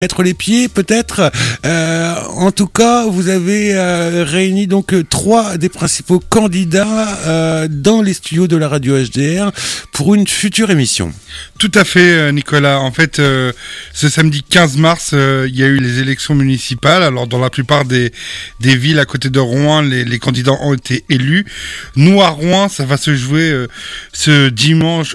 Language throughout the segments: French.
mettre les pieds peut-être. En tout cas, vous avez réuni donc 3 des principaux candidats dans les studios de la radio HDR pour une future émission. Tout à fait, Nicolas. En fait, ce samedi 15 mars, il y a eu les élections municipales. Alors, dans la plupart des villes à côté de Rouen, les candidats ont été élus. Nous, à Rouen, ça va se jouer ce dimanche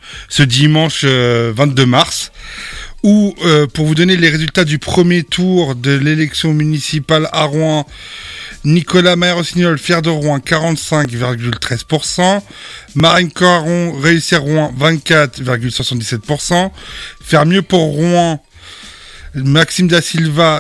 22 mars. Où, pour vous donner les résultats du premier tour de l'élection municipale à Rouen, Nicolas Mayer-Rossignol, fier de Rouen, 45,13%. Marine Caron, réussir Rouen, 24,77%. Faire mieux pour Rouen, Maxime Da Silva,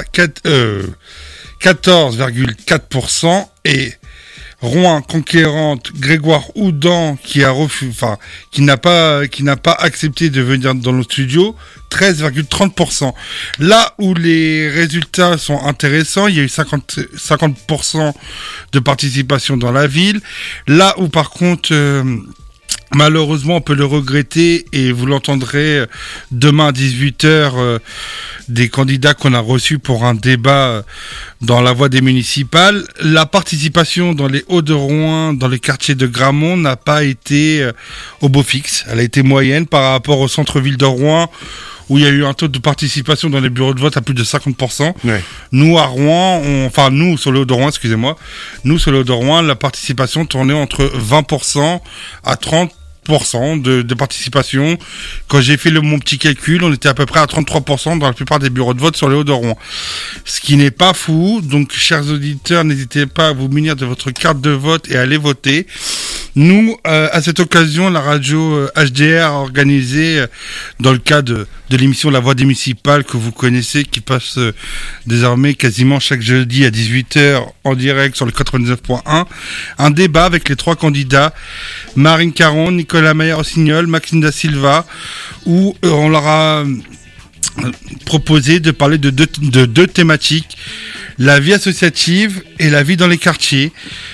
14,4%. Et Rouen conquérante, Grégoire Houdan, qui n'a pas accepté de venir dans nos studios, 13,30%. Là où les résultats sont intéressants, il y a eu 50% de participation dans la ville. Là où par contre, malheureusement, on peut le regretter, et vous l'entendrez demain à 18h, des candidats qu'on a reçus pour un débat dans la voie des municipales. La participation dans les Hauts-de-Rouen, dans les quartiers de Gramont, n'a pas été au beau fixe. Elle a été moyenne par rapport au centre-ville de Rouen, où il y a eu un taux de participation dans les bureaux de vote à plus de 50%. Ouais. Nous, à Rouen, nous, sur le Hauts-de-Rouen, nous, sur le Hauts-de-Rouen, la participation tournait entre 20% à 30% de participation. Quand j'ai fait mon petit calcul, on était à peu près à 33% dans la plupart des bureaux de vote sur les Hauts-de-Rouen. Ce qui n'est pas fou. Donc, chers auditeurs, n'hésitez pas à vous munir de votre carte de vote et à aller voter. Nous, à cette occasion, la radio HDR a organisé, dans le cadre de l'émission La Voix des Municipales que vous connaissez, qui passe désormais quasiment chaque jeudi à 18h en direct sur le 99.1, un débat avec les 3 candidats, Marine Caron, Nicolas Mayer-Rossignol, Maxime Da Silva, où on leur a proposé de parler de deux thématiques, la vie associative et la vie dans les quartiers.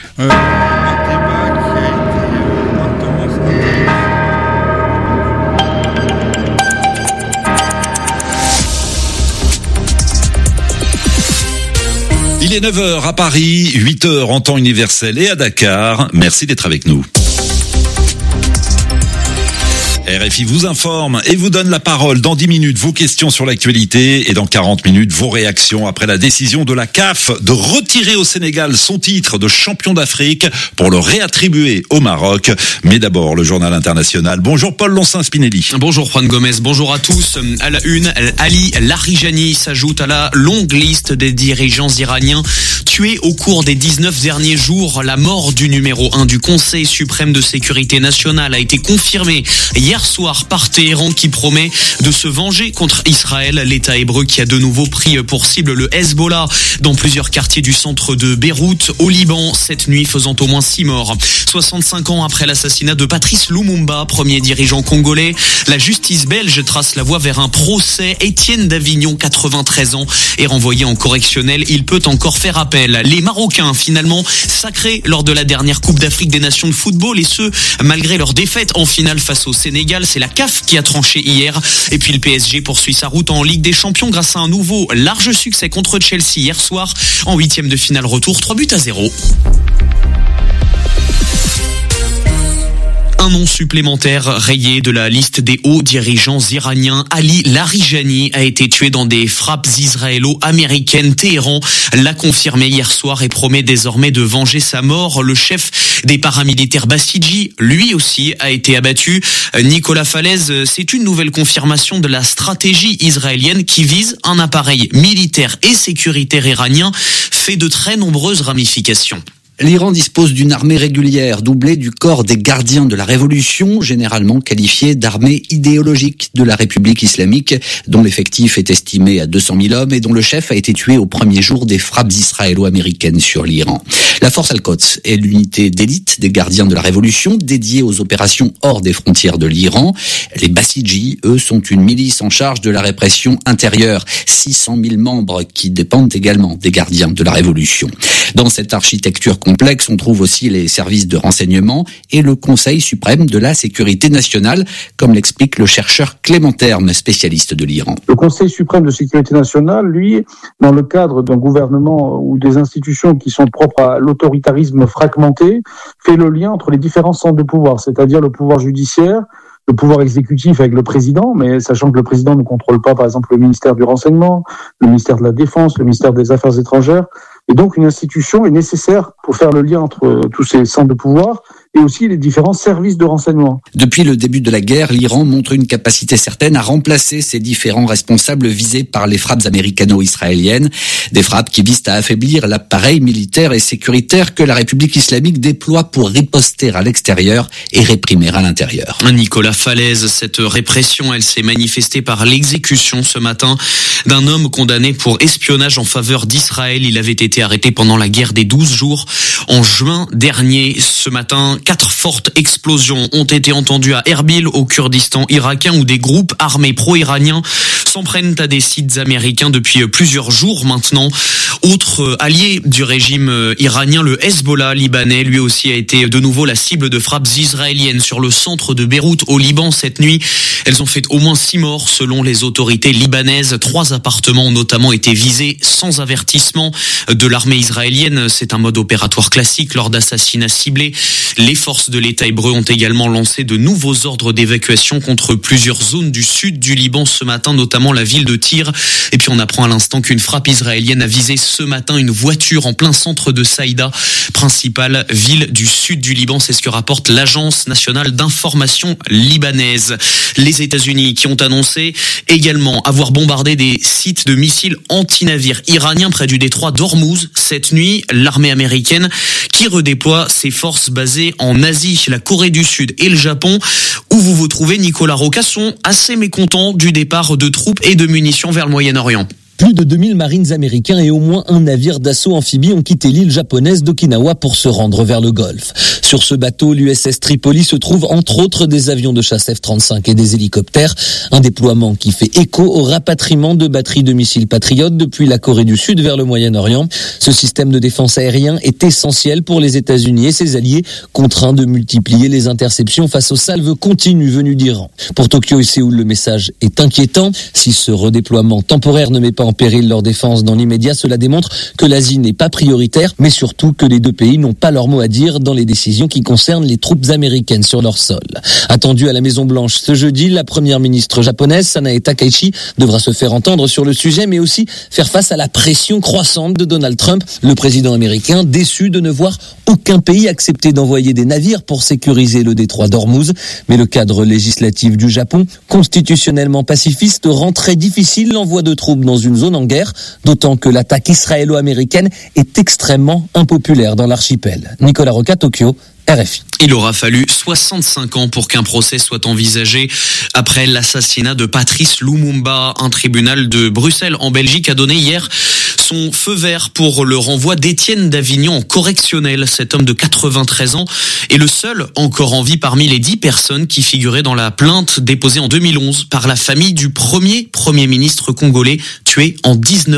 Il est 9h à Paris, 8h en temps universel et à Dakar. Merci d'être avec nous. RFI vous informe et vous donne la parole. Dans 10 minutes, vos questions sur l'actualité, et dans 40 minutes, vos réactions après la décision de la CAF de retirer au Sénégal son titre de champion d'Afrique pour le réattribuer au Maroc. Mais d'abord, le journal international. Bonjour Paul Loncin-Spinelli. Bonjour Juan Gomez, bonjour à tous. À la une, Ali Larijani s'ajoute à la longue liste des dirigeants iraniens tués au cours des 19 derniers jours. La mort du numéro 1 du Conseil suprême de sécurité nationale a été confirmée hier soir par Téhéran, qui promet de se venger contre Israël. L'État hébreu qui a de nouveau pris pour cible le Hezbollah dans plusieurs quartiers du centre de Beyrouth au Liban cette nuit, faisant au moins 6 morts. 65 ans après l'assassinat de Patrice Lumumba, premier dirigeant congolais, la justice belge trace la voie vers un procès. Étienne Davignon, 93 ans, est renvoyé en correctionnel. Il peut encore faire appel. Les Marocains, finalement sacrés lors de la dernière Coupe d'Afrique des Nations de football, et ce malgré leur défaite en finale face au Sénégal. C'est la CAF qui a tranché hier. Et puis le PSG poursuit sa route en Ligue des Champions grâce à un nouveau large succès contre Chelsea hier soir en 8e de finale retour, 3-0. Un nom supplémentaire rayé de la liste des hauts dirigeants iraniens. Ali Larijani a été tué dans des frappes israélo-américaines. Téhéran l'a confirmé hier soir et promet désormais de venger sa mort. Le chef des paramilitaires Basiji, lui aussi, a été abattu. Nicolas Falaise, c'est une nouvelle confirmation de la stratégie israélienne qui vise un appareil militaire et sécuritaire iranien fait de très nombreuses ramifications. L'Iran dispose d'une armée régulière doublée du corps des gardiens de la révolution, généralement qualifiée d'armée idéologique de la République islamique, dont l'effectif est estimé à 200 000 hommes et dont le chef a été tué au premier jour des frappes israélo-américaines sur l'Iran. La force Al-Quds est l'unité d'élite des gardiens de la révolution dédiée aux opérations hors des frontières de l'Iran. Les Basiji, eux, sont une milice en charge de la répression intérieure. 600 000 membres qui dépendent également des gardiens de la révolution. Dans cette architecture complexe, on trouve aussi les services de renseignement et le Conseil suprême de la sécurité nationale, comme l'explique le chercheur Clément Terme, spécialiste de l'Iran. Le Conseil suprême de sécurité nationale, lui, dans le cadre d'un gouvernement ou des institutions qui sont propres à l'autoritarisme fragmenté, fait le lien entre les différents centres de pouvoir, c'est-à-dire le pouvoir judiciaire, le pouvoir exécutif avec le président, mais sachant que le président ne contrôle pas, par exemple, le ministère du Renseignement, le ministère de la Défense, le ministère des Affaires étrangères. Et donc, une institution est nécessaire pour faire le lien entre tous ces centres de pouvoir et aussi les différents services de renseignement. Depuis le début de la guerre, l'Iran montre une capacité certaine à remplacer ces différents responsables visés par les frappes américano-israéliennes. Des frappes qui visent à affaiblir l'appareil militaire et sécuritaire que la République islamique déploie pour riposter à l'extérieur et réprimer à l'intérieur. Nicolas Falaise, cette répression, elle s'est manifestée par l'exécution ce matin d'un homme condamné pour espionnage en faveur d'Israël. Il avait été arrêté pendant la guerre des 12 jours en juin dernier. Ce matin, 4 fortes explosions ont été entendues à Erbil, au Kurdistan irakien, où des groupes armés pro-iraniens s'en prennent à des sites américains depuis plusieurs jours maintenant. Autre allié du régime iranien, le Hezbollah libanais, lui aussi a été de nouveau la cible de frappes israéliennes sur le centre de Beyrouth au Liban cette nuit. Elles ont fait au moins 6 morts selon les autorités libanaises. 3 appartements ont notamment été visés sans avertissement de l'armée israélienne. C'est un mode opératoire classique lors d'assassinats ciblés. Les forces de l'État hébreu ont également lancé de nouveaux ordres d'évacuation contre plusieurs zones du sud du Liban ce matin, notamment la ville de Tyr. Et puis on apprend à l'instant qu'une frappe israélienne a visé ce matin une voiture en plein centre de Saïda, principale ville du sud du Liban. C'est ce que rapporte l'Agence nationale d'information libanaise. Les États-Unis qui ont annoncé également avoir bombardé des sites de missiles anti-navires iraniens près du détroit d'Ormuz cette nuit. L'armée américaine qui redéploie ses forces basées en Asie, la Corée du Sud et le Japon, où vous vous trouvez, Nicolas Roca, sont assez mécontents du départ de troupes et de munitions vers le Moyen-Orient. Plus de 2000 marines américains et au moins un navire d'assaut amphibie ont quitté l'île japonaise d'Okinawa pour se rendre vers le Golfe. Sur ce bateau, l'USS Tripoli, se trouvent entre autres des avions de chasse F-35 et des hélicoptères. Un déploiement qui fait écho au rapatriement de batteries de missiles Patriot depuis la Corée du Sud vers le Moyen-Orient. Ce système de défense aérien est essentiel pour les États-Unis et ses alliés, contraints de multiplier les interceptions face aux salves continues venues d'Iran. Pour Tokyo et Séoul, le message est inquiétant. Si ce redéploiement temporaire ne met pas en péril leur défense dans l'immédiat, cela démontre que l'Asie n'est pas prioritaire, mais surtout que les deux pays n'ont pas leur mot à dire dans les décisions qui concernent les troupes américaines sur leur sol. Attendue à la Maison-Blanche ce jeudi, la première ministre japonaise, Sanae Takaichi, devra se faire entendre sur le sujet, mais aussi faire face à la pression croissante de Donald Trump, le président américain, déçu de ne voir aucun pays accepter d'envoyer des navires pour sécuriser le détroit d'Ormuz. Mais le cadre législatif du Japon, constitutionnellement pacifiste, rend très difficile l'envoi de troupes dans une zone en guerre, d'autant que l'attaque israélo-américaine est extrêmement impopulaire dans l'archipel. Nicolas Roca, Tokyo, RFI. Il aura fallu 65 ans pour qu'un procès soit envisagé après l'assassinat de Patrice Lumumba. Un tribunal de Bruxelles en Belgique a donné hier son feu vert pour le renvoi d'Étienne d'Avignon en correctionnel. Cet homme de 93 ans est le seul encore en vie parmi les 10 personnes qui figuraient dans la plainte déposée en 2011 par la famille du premier ministre congolais tué en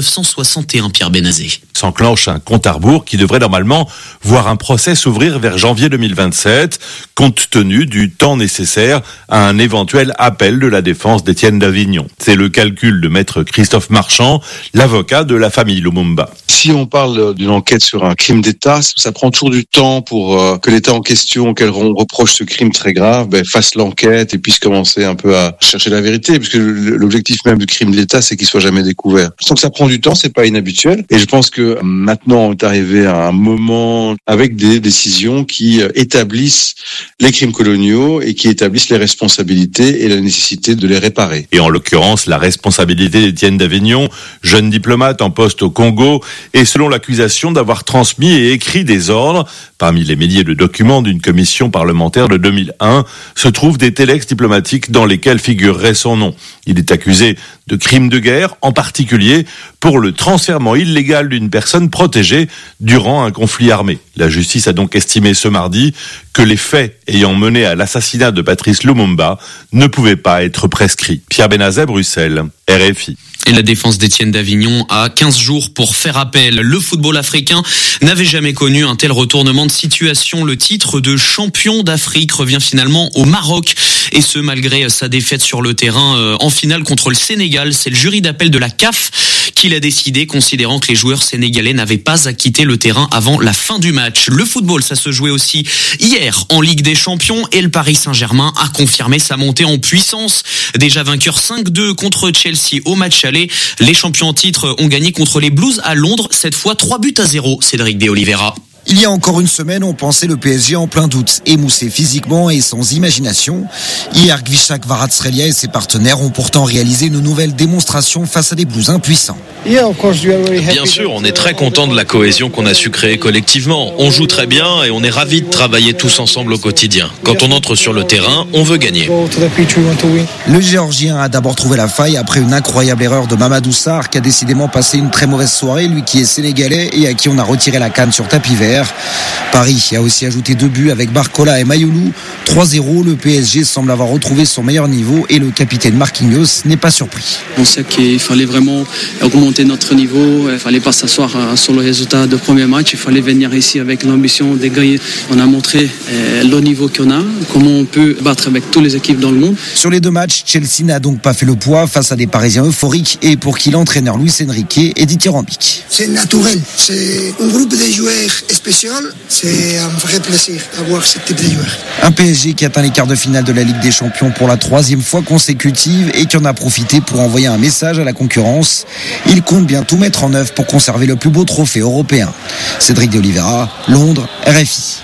1961, Pierre Benazé. S'enclenche un compte à rebours qui devrait normalement voir un procès s'ouvrir vers janvier 2027, compte tenu du temps nécessaire à un éventuel appel de la défense d'Étienne d'Avignon. C'est le calcul de maître Christophe Marchand, l'avocat de la famille Lumumba. Si on parle d'une enquête sur un crime d'État, ça prend toujours du temps pour que l'État en question, auquel on reproche ce crime très grave, fasse l'enquête et puisse commencer un peu à chercher la vérité, puisque l'objectif même du crime d'État, c'est qu'il soit jamais découvert. Donc ça prend du temps, c'est pas inhabituel, et je pense que maintenant on est arrivé à un moment avec des décisions qui établissent les crimes coloniaux et qui établissent les responsabilités et la nécessité de les réparer. Et en l'occurrence, la responsabilité d'Étienne d'Avignon, jeune diplomate en poste au Congo, et selon l'accusation d'avoir transmis et écrit des ordres. Parmi les milliers de documents d'une commission parlementaire de 2001, se trouvent des téléx diplomatiques dans lesquels figurerait son nom. Il est accusé de crimes de guerre, en particulier pour le transfèrement illégal d'une personne protégée durant un conflit armé. La justice a donc estimé ce mardi que les faits ayant mené à l'assassinat de Patrice Lumumba ne pouvaient pas être prescrits. Pierre Benazet, Bruxelles, RFI. Et la défense d'Étienne Davignon a 15 jours pour faire appel. Le football africain n'avait jamais connu un tel retournement de situation. Le titre de champion d'Afrique revient finalement au Maroc. Et ce, malgré sa défaite sur le terrain en finale contre le Sénégal. C'est le jury d'appel de la CAF qui l'a décidé, considérant que les joueurs sénégalais n'avaient pas à quitter le terrain avant la fin du match. Le football, ça se jouait aussi hier en Ligue des Champions. Et le Paris Saint-Germain a confirmé sa montée en puissance. Déjà vainqueur 5-2 contre Chelsea au match aller. Les champions en titre ont gagné contre les Blues à Londres, cette fois 3-0. Cédric de Oliveira. Il y a encore une semaine, on pensait le PSG en plein doute, émoussé physiquement et sans imagination. Hier, Gvishak Kvaratskhelia et ses partenaires ont pourtant réalisé une nouvelle démonstration face à des Blues impuissants. Bien sûr, on est très content de la cohésion qu'on a su créer collectivement. On joue très bien et on est ravis de travailler tous ensemble au quotidien. Quand on entre sur le terrain, on veut gagner. Le Géorgien a d'abord trouvé la faille après une incroyable erreur de Mamadou Sarr qui a décidément passé une très mauvaise soirée, lui qui est sénégalais et à qui on a retiré la canne sur tapis vert. Paris a aussi ajouté 2 buts avec Barcola et Mayoulou. 3-0, le PSG semble avoir retrouvé son meilleur niveau et le capitaine Marquinhos n'est pas surpris. On sait qu'il fallait vraiment augmenter notre niveau, il ne fallait pas s'asseoir sur le résultat du premier match, il fallait venir ici avec l'ambition de gagner. On a montré le niveau qu'on a, comment on peut battre avec toutes les équipes dans le monde. Sur les 2 matchs, Chelsea n'a donc pas fait le poids face à des Parisiens euphoriques et pour qui l'entraîneur Luis Enrique est dithyrambique. C'est naturel, c'est un groupe de joueurs spécial, c'est un vrai plaisir d'avoir ce type de joueurs. Un PSG qui atteint les quarts de finale de la Ligue des Champions pour la 3e fois consécutive et qui en a profité pour envoyer un message à la concurrence. Il compte bien tout mettre en œuvre pour conserver le plus beau trophée européen. Cédric de Oliveira, Londres, RFI.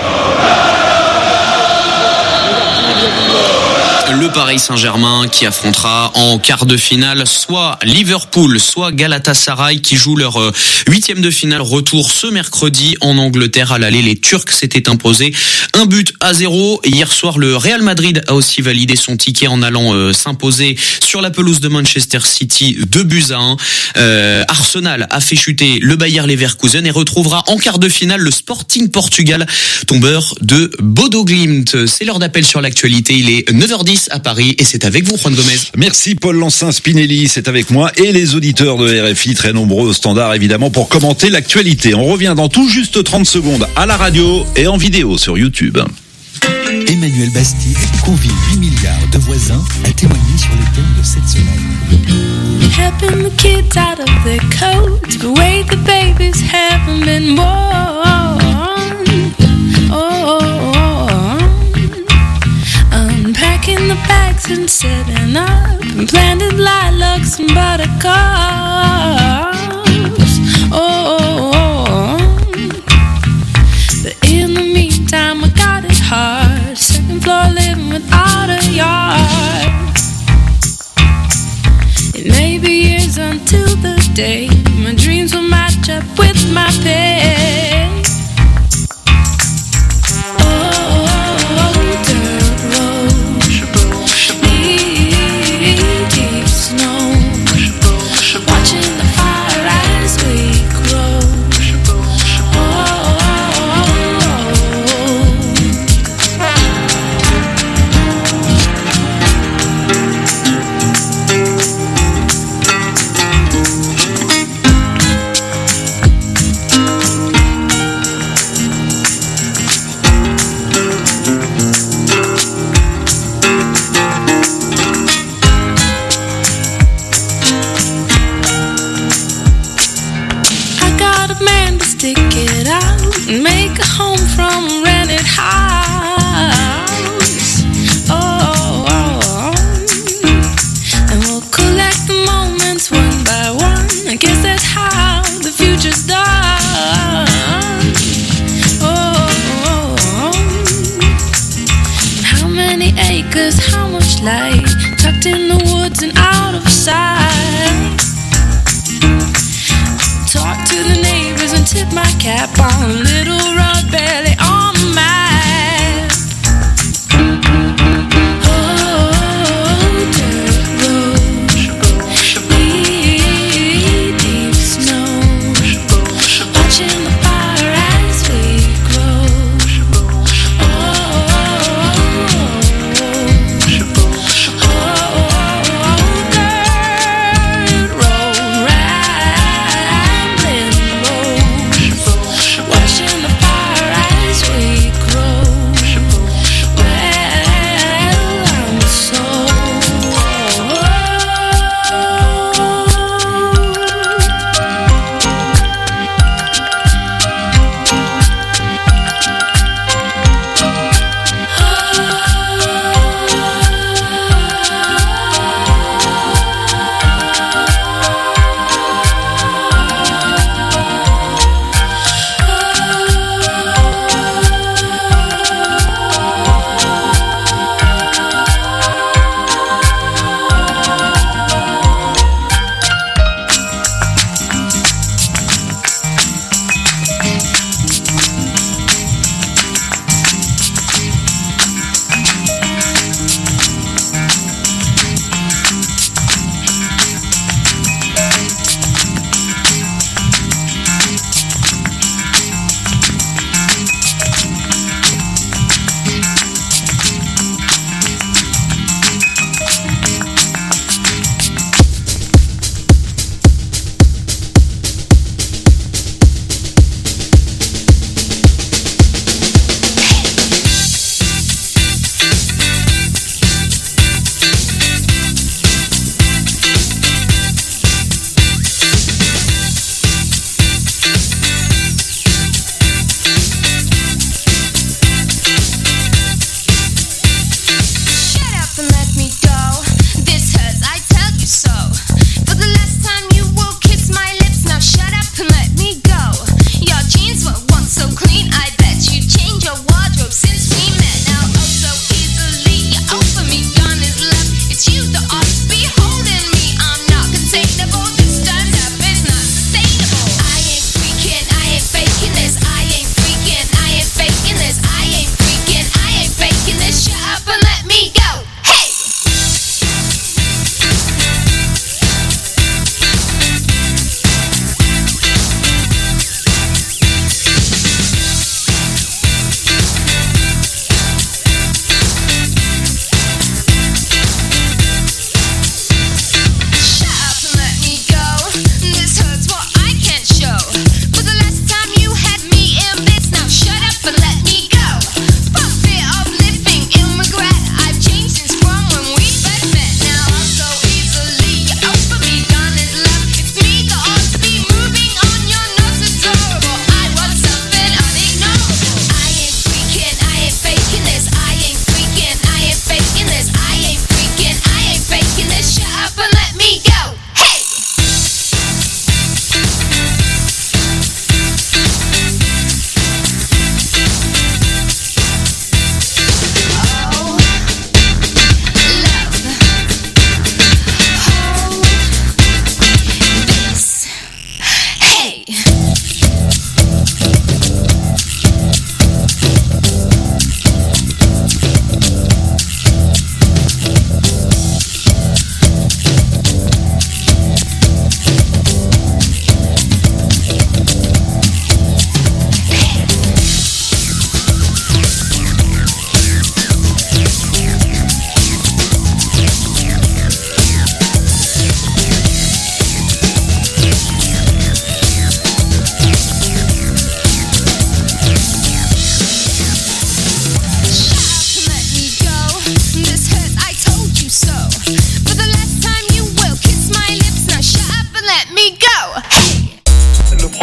Le Paris Saint-Germain qui affrontera en quart de finale soit Liverpool, soit Galatasaray qui jouent leur 8e de finale retour ce mercredi en Angleterre. À l'aller, les Turcs s'étaient imposés 1-0. Hier soir, le Real Madrid a aussi validé son ticket en allant s'imposer sur la pelouse de Manchester City 2-1. Arsenal a fait chuter le Bayer Leverkusen et retrouvera en quart de finale le Sporting Portugal, tombeur de Bodo Glimt. C'est l'heure d'appel sur l'actualité. Il est 9h10 à Paris et c'est avec vous, Juan Gomez. Merci Paul Lancin-Spinelli, c'est avec moi et les auditeurs de RFI, très nombreux au standard évidemment, pour commenter l'actualité. On revient dans tout juste 30 secondes à la radio et en vidéo sur YouTube. Emmanuel Bastide convie 8 milliards de voisins à témoigner sur les thèmes de cette semaine. Helping the kids out of their coats, the way the babies haven't been born. Unpacking the bags and setting up and planted lilacs and buttercups. But in the meantime I got it hard. Second floor living without a yard. It may be years until the day my dreams will match up with my pay. Make a home from a rented house. And we'll collect the moments one by one. I guess that's how the future's done. How many acres, how much light, tucked in the woods and out of sight. Talk to the neighbors and tip my cap on a little road belly on the map. Dirt road, deep snow, watching the fire as we grow. Dirt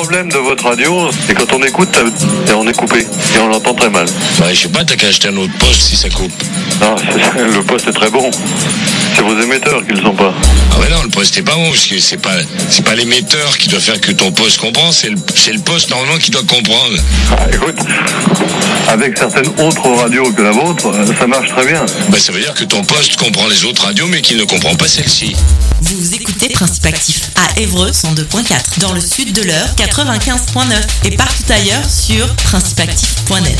problème de votre radio, c'est quand on écoute, et on est coupé. Et on l'entend très mal. Ouais, je sais pas, t'as qu'à acheter un autre poste si ça coupe. Non, le poste est très bon. C'est vos émetteurs qui le sont pas. Ah ouais, non, le poste est pas bon, parce que c'est pas l'émetteur qui doit faire que ton poste comprend, c'est le poste normalement qui doit comprendre. Ah, écoute, avec certaines autres radios que la vôtre, ça marche très bien. Bah, ça veut dire que ton poste comprend les autres radios, mais qu'il ne comprend pas celle-ci. Vous écoutez Principe Actif à Évreux 102.4, dans le sud de l'Eure 95.9 et partout ailleurs sur principeactif.net.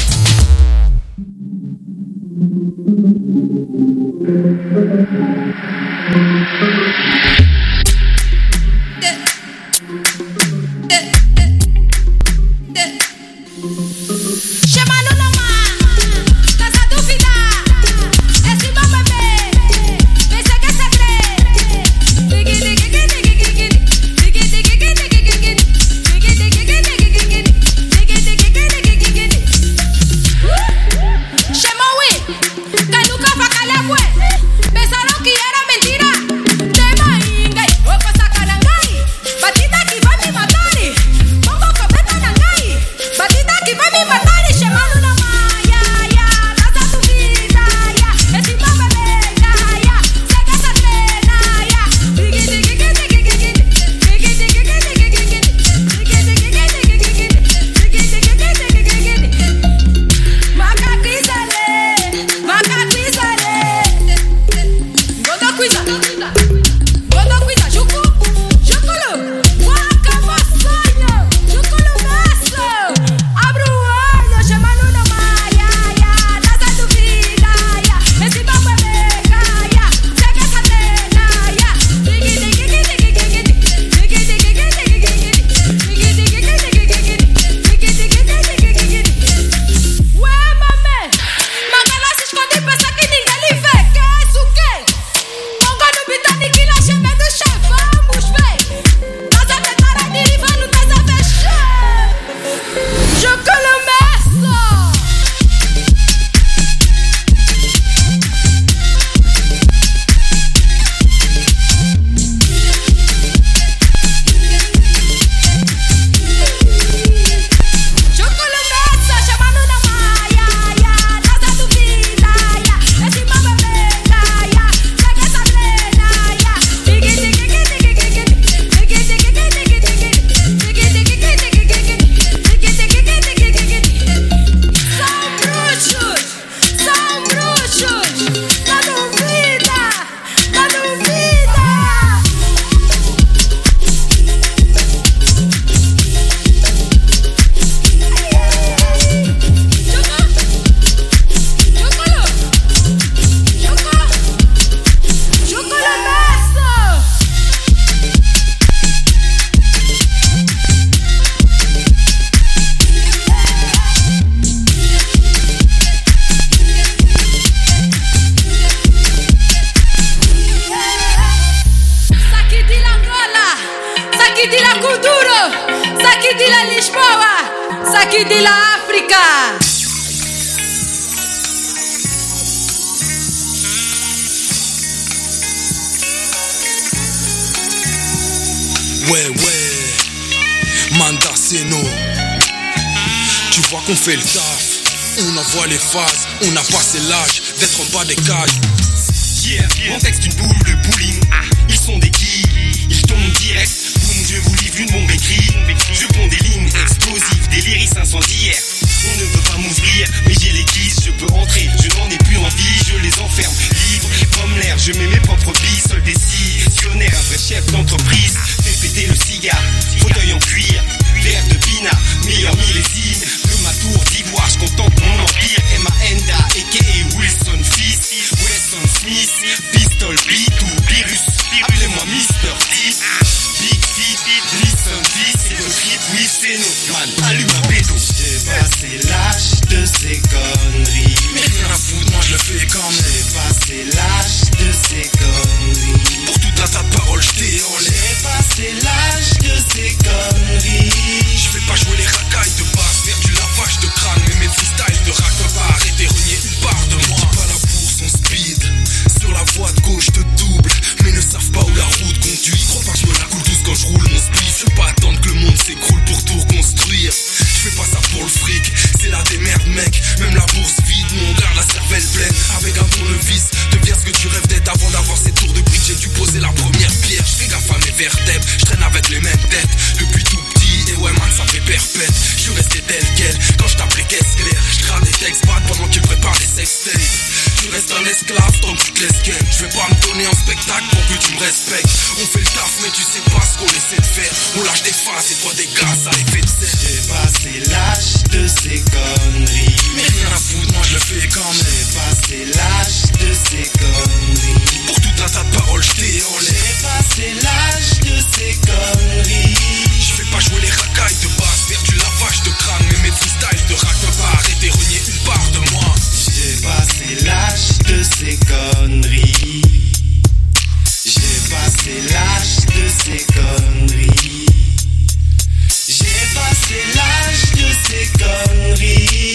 fait le taf, on envoie les phases, on a passé l'âge d'être en bas des cages. Yeah, mon texte une boule de bowling, ils sont des quilles, ils tombent direct, boum, je vous livre une bombe écrite. Je prends des lignes explosives, des lyrics incendiaires. On ne veut pas m'ouvrir, mais j'ai les keys, je peux entrer, je n'en ai plus envie, je les enferme, libre comme l'air, je mets mes propres billes, seul décisionnaire, un vrai chef d'entreprise, fais péter le cigare, fauteuil en cuir, verre de pinard, meilleur millésime, de ma tour d'ivoire, je contente mon empire, M.A.N.D.A. a.k.a. Wilson Fist, Wesson Smith, Pistol Beat ou Virus, appelez-moi Mr. T, Big T, Listen T, c'est le trip, oui c'est nous, man, allume un bédo. J'ai passé l'âge de ces conneries, mais rien à foutre, moi je le fais quand même. J'ai passé l'âge de ces conneries, pour tout un tas de paroles j't'ai en l'air. J'ai passé l'âge de ces conneries, je fais pas jouer les racailles de basse, faire du lavage de crâne, mais mes freestyles de rack peuvent pas arrêter, renier une part de moi. Pas la bourse, on speed, sur la voie de gauche de double, mais ne savent pas où la route conduit. Crois pas que je me la coule douce quand je roule mon speed, je veux pas attendre que le monde s'écroule pour tout spectacle pour que tu me respectes. On fait le taf mais tu sais pas ce qu'on essaie de faire. On lâche des faces et toi des gaz à effet de serre. J'ai passé l'âge de ces conneries. Mais rien à foutre, moi je le fais quand même. J'ai passé l'âge de ces conneries. Pour tout un tas de paroles je t'ai en l'air. J'ai passé l'âge de ces conneries. Je fais pas jouer les racailles de base, faire du lavage de crâne. Mais mes freestyles de rap peuvent pas arrêter renier une part de moi. J'ai passé l'âge de ces conneries. J'ai passé l'âge de ces conneries. J'ai passé l'âge de ces conneries.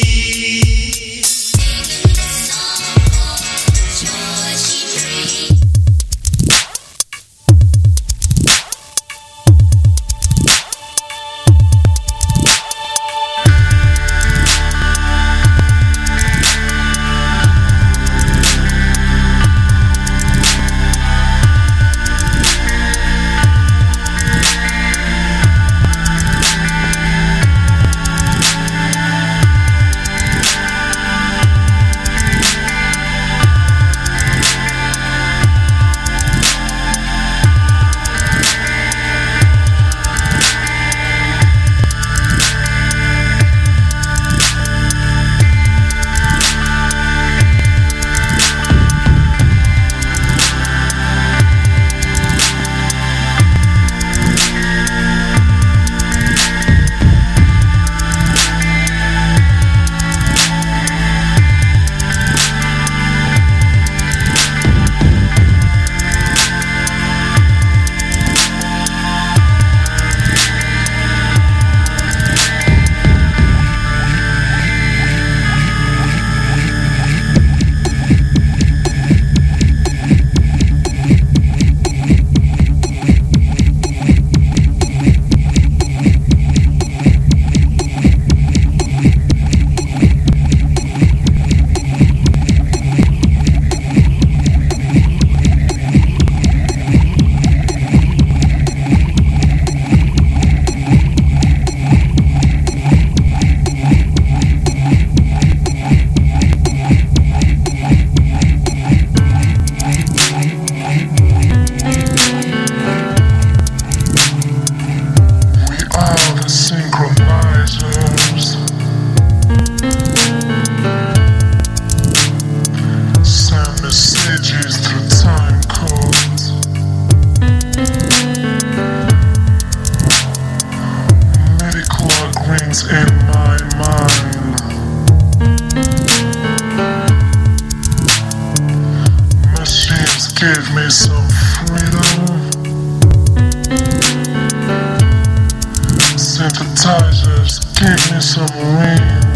Give me some freedom. Synthesizers, give me some rain.